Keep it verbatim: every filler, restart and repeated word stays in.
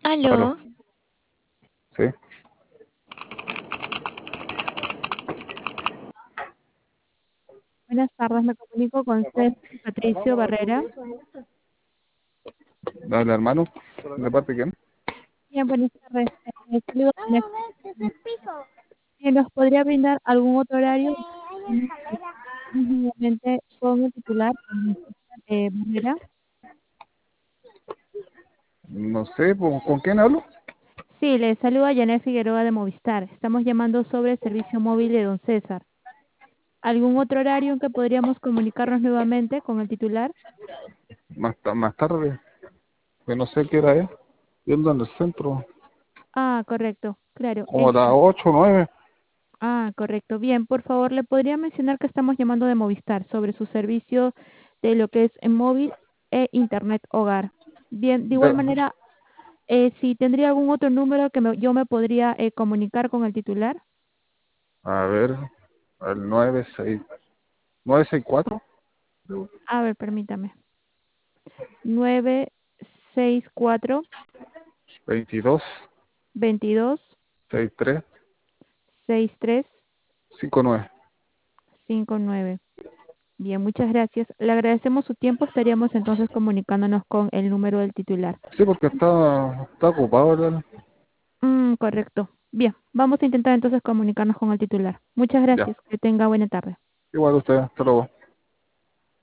Aló, Aló, sí, Buenas tardes, me comunico con César Patricio Barrera. dale hermano, ¿de parte de quién? Bien, buenas tardes. Eh, saludos. Eh, ¿Nos podría brindar algún otro horario? Nuevamente con el titular eh, Barrera. No sé, pues, ¿con quién hablo? Sí, le saluda Janet Figueroa de Movistar. Estamos llamando sobre el servicio móvil de don César. ¿Algún otro horario en que podríamos comunicarnos nuevamente con el titular? Más, ta- más tarde, que no sé qué hora es, yendo en el centro, Ah, correcto, claro. como a Es, las ocho o nueve. ah, correcto. Bien, por favor, ¿le podría mencionar que estamos llamando de Movistar sobre su servicio de lo que es en móvil e Internet hogar? Bien, de igual Ya, manera, eh, si tendría algún otro número que me- yo me podría eh, comunicar con el titular. a ver, el nueve seis, nueve seis cuatro, A ver, permítame. Nueve seis cuatro veintidós, veintidós sesenta y tres, sesenta y tres cincuenta y nueve. cincuenta y nueve. Bien, muchas gracias. Le agradecemos su tiempo. Estaríamos entonces comunicándonos con el número del titular. Sí, porque está, está ocupado, ¿verdad? Mm, correcto. Bien, vamos a intentar entonces comunicarnos con el titular. Muchas Ya, gracias. Que tenga buena tarde. igual usted, hasta luego.